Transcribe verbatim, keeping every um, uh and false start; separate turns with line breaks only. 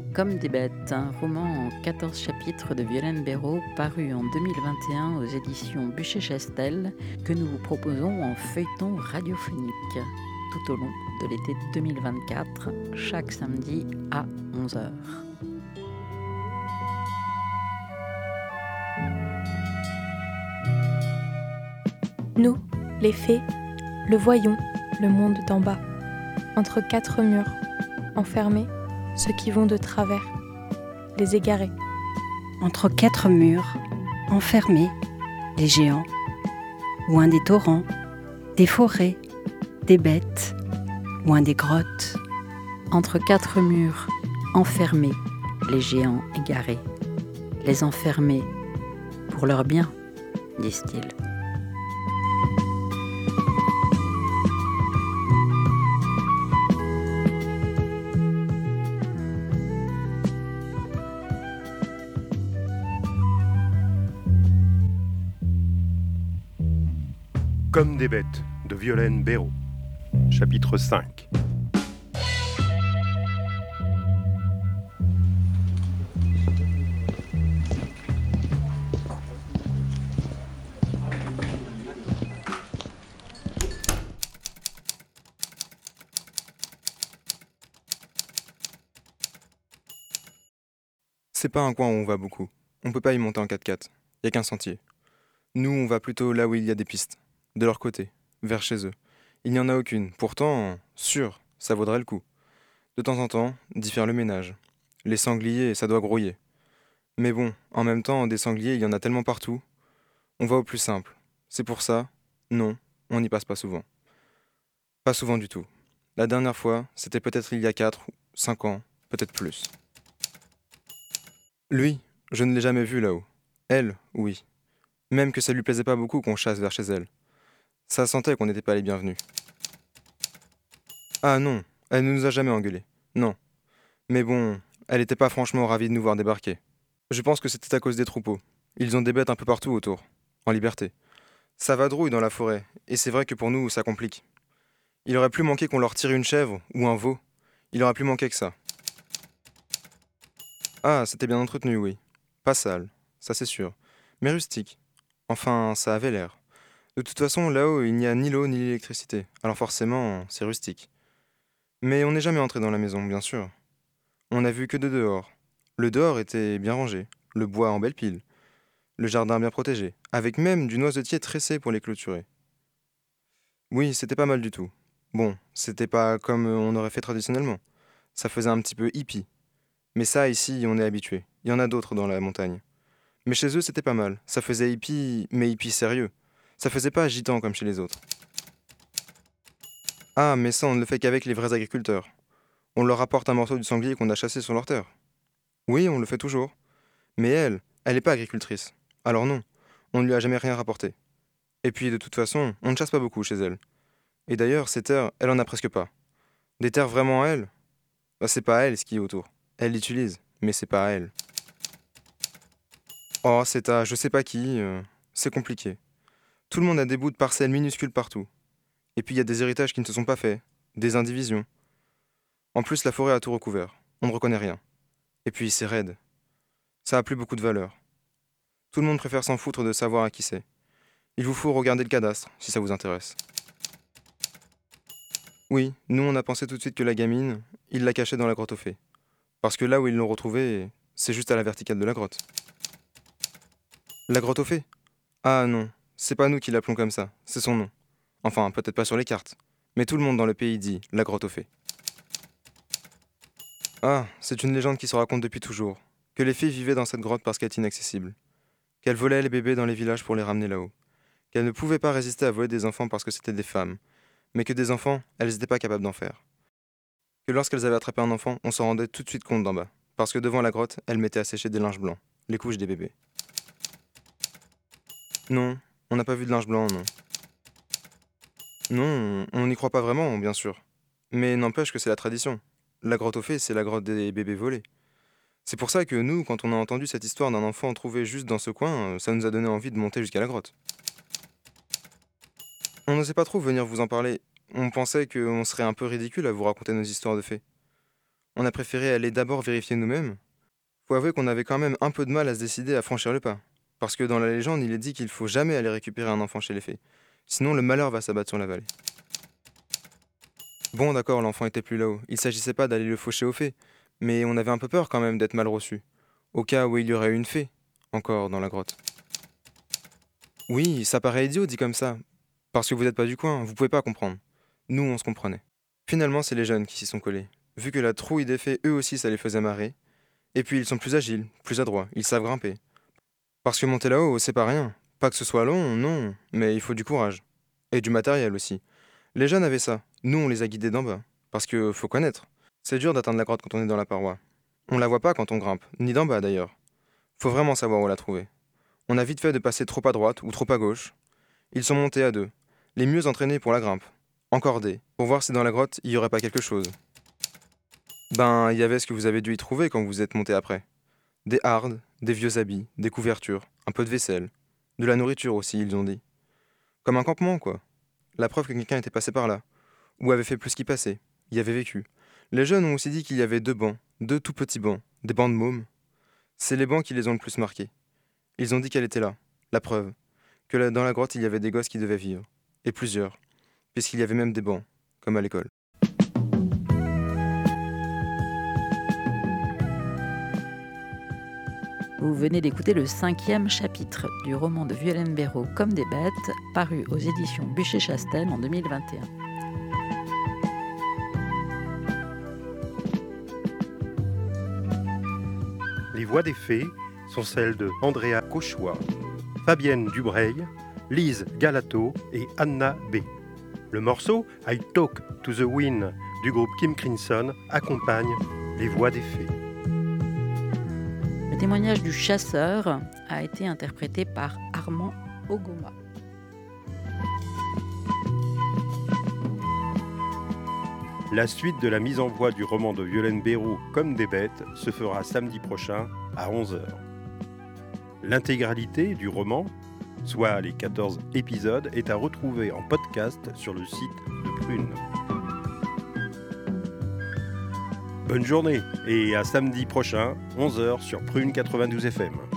Comme des bêtes, un roman en quatorze chapitres de Violaine Béraud, paru en deux mille vingt et un aux éditions Buchet-Chastel, que nous vous proposons en feuilleton radiophonique tout au long de l'été deux mille vingt-quatre, chaque samedi à onze heures.
Nous, les fées, le voyons, le monde d'en bas, entre quatre murs, enfermés, ceux qui vont de travers, les égarés.
Entre quatre murs, enfermés, les géants, loin des torrents, des forêts, des bêtes, loin des grottes.
Entre quatre murs, enfermés, les géants égarés. Les enfermer, pour leur bien, disent-ils.
Comme des bêtes, de Violaine Béraud. Chapitre cinq.
C'est pas un coin où on va beaucoup. On peut pas y monter en quatre-quatre. Y a qu'un sentier. Nous, on va plutôt là où il y a des pistes. De leur côté, vers chez eux. Il n'y en a aucune. Pourtant, sûr, ça vaudrait le coup. De temps en temps, d'y faire le ménage. Les sangliers, ça doit grouiller. Mais bon, en même temps, des sangliers, il y en a tellement partout. On va au plus simple. C'est pour ça, non, on n'y passe pas souvent. Pas souvent du tout. La dernière fois, c'était peut-être il y a quatre ou cinq ans, peut-être plus. Lui, je ne l'ai jamais vu là-haut. Elle, oui. Même que ça lui plaisait pas beaucoup qu'on chasse vers chez elle. Ça sentait qu'on n'était pas les bienvenus. Ah non, elle ne nous a jamais engueulés. Non. Mais bon, elle n'était pas franchement ravie de nous voir débarquer. Je pense que c'était à cause des troupeaux. Ils ont des bêtes un peu partout autour, en liberté. Ça vadrouille dans la forêt, et c'est vrai que pour nous, ça complique. Il aurait plus manqué qu'on leur tire une chèvre ou un veau. Il aurait plus manqué que ça. Ah, c'était bien entretenu, oui. Pas sale, ça c'est sûr. Mais rustique. Enfin, ça avait l'air. De toute façon, là-haut, il n'y a ni l'eau ni l'électricité. Alors forcément, c'est rustique. Mais on n'est jamais entré dans la maison, bien sûr. On n'a vu que de dehors. Le dehors était bien rangé, le bois en belle pile, le jardin bien protégé, avec même du noisetier tressé pour les clôturer. Oui, c'était pas mal du tout. Bon, c'était pas comme on aurait fait traditionnellement. Ça faisait un petit peu hippie. Mais ça, ici, on est habitué. Il y en a d'autres dans la montagne. Mais chez eux, c'était pas mal. Ça faisait hippie, mais hippie sérieux. Ça faisait pas agitant comme chez les autres. Ah, mais ça, on ne le fait qu'avec les vrais agriculteurs. On leur apporte un morceau du sanglier qu'on a chassé sur leur terre. Oui, on le fait toujours. Mais elle, elle n'est pas agricultrice. Alors non, on ne lui a jamais rien rapporté. Et puis, de toute façon, on ne chasse pas beaucoup chez elle. Et d'ailleurs, ces terres, elle en a presque pas. Des terres vraiment à elle, bah, c'est pas à elle ce qui est autour. Elle l'utilise, mais c'est pas à elle. Oh, c'est à je sais pas qui, euh, c'est compliqué. Tout le monde a des bouts de parcelles minuscules partout. Et puis il y a des héritages qui ne se sont pas faits, des indivisions. En plus, la forêt a tout recouvert. On ne reconnaît rien. Et puis c'est raide. Ça a plus beaucoup de valeur. Tout le monde préfère s'en foutre de savoir à qui c'est. Il vous faut regarder le cadastre, si ça vous intéresse. Oui, nous on a pensé tout de suite que la gamine, il l'a cachée dans la grotte aux fées. Parce que là où ils l'ont retrouvée, c'est juste à la verticale de la grotte. La grotte aux fées? Ah non, c'est pas nous qui l'appelons comme ça, c'est son nom. Enfin, peut-être pas sur les cartes. Mais tout le monde dans le pays dit la grotte aux fées. Ah, c'est une légende qui se raconte depuis toujours. Que les fées vivaient dans cette grotte parce qu'elle est inaccessible. Qu'elles volaient les bébés dans les villages pour les ramener là-haut. Qu'elles ne pouvaient pas résister à voler des enfants parce que c'était des femmes. Mais que des enfants, elles n'étaient pas capables d'en faire. Que lorsqu'elles avaient attrapé un enfant, on s'en rendait tout de suite compte d'en bas. Parce que devant la grotte, elles mettaient à sécher des linges blancs, les couches des bébés. Non, on n'a pas vu de linge blanc, non. Non, on n'y croit pas vraiment, bien sûr. Mais n'empêche que c'est la tradition. La grotte aux fées, c'est la grotte des bébés volés. C'est pour ça que nous, quand on a entendu cette histoire d'un enfant trouvé juste dans ce coin, euh, ça nous a donné envie de monter jusqu'à la grotte. On n'osait pas trop venir vous en parler. On pensait qu'on serait un peu ridicule à vous raconter nos histoires de fées. On a préféré aller d'abord vérifier nous-mêmes. Faut avouer qu'on avait quand même un peu de mal à se décider à franchir le pas. Parce que dans la légende, il est dit qu'il faut jamais aller récupérer un enfant chez les fées. Sinon, le malheur va s'abattre sur la vallée. Bon, d'accord, l'enfant était plus là-haut. Il s'agissait pas d'aller le faucher aux fées. Mais on avait un peu peur quand même d'être mal reçu. Au cas où il y aurait eu une fée, encore dans la grotte. Oui, ça paraît idiot dit comme ça. Parce que vous n'êtes pas du coin, vous pouvez pas comprendre. Nous, on se comprenait. Finalement, c'est les jeunes qui s'y sont collés. Vu que la trouille des fées, eux aussi, ça les faisait marrer. Et puis, ils sont plus agiles, plus adroits, ils savent grimper. Parce que monter là-haut, c'est pas rien. Pas que ce soit long, non, mais il faut du courage. Et du matériel aussi. Les jeunes avaient ça. Nous, on les a guidés d'en bas. Parce que faut connaître. C'est dur d'atteindre la grotte quand on est dans la paroi. On la voit pas quand on grimpe, ni d'en bas d'ailleurs. Faut vraiment savoir où la trouver. On a vite fait de passer trop à droite ou trop à gauche. Ils sont montés à deux, les mieux entraînés pour la grimpe, encordés, pour voir si dans la grotte il y aurait pas quelque chose. Ben, il y avait ce que vous avez dû y trouver quand vous êtes montés après. Des hardes, des vieux habits, des couvertures, un peu de vaisselle, de la nourriture aussi, ils ont dit. Comme un campement, quoi. La preuve que quelqu'un était passé par là, ou avait fait plus qu'y passer, y avait vécu. Les jeunes ont aussi dit qu'il y avait deux bancs, deux tout petits bancs, des bancs de mômes. C'est les bancs qui les ont le plus marqués. Ils ont dit qu'elle était là, la preuve, que là, dans la grotte il y avait des gosses qui devaient vivre, et plusieurs, puisqu'il y avait même des bancs, comme à l'école.
Vous venez d'écouter le cinquième chapitre du roman de Violaine Béraud, Comme des bêtes, paru aux éditions Buchet-Chastel en deux mille vingt et un.
Les voix des fées sont celles de Andrea Cauchois, Fabienne Dubreuil, Lise Galato et Anna B. Le morceau I Talk to the Wind du groupe Kim Crimson accompagne les voix des fées.
Le témoignage du chasseur a été interprété par Armand Ogoma.
La suite de la mise en voix du roman de Violaine Béraud Comme des bêtes se fera samedi prochain à onze heures. L'intégralité du roman, soit les quatorze épisodes, est à retrouver en podcast sur le site de Prune. Bonne journée et à samedi prochain, onze heures sur Prune quatre-vingt-douze F M.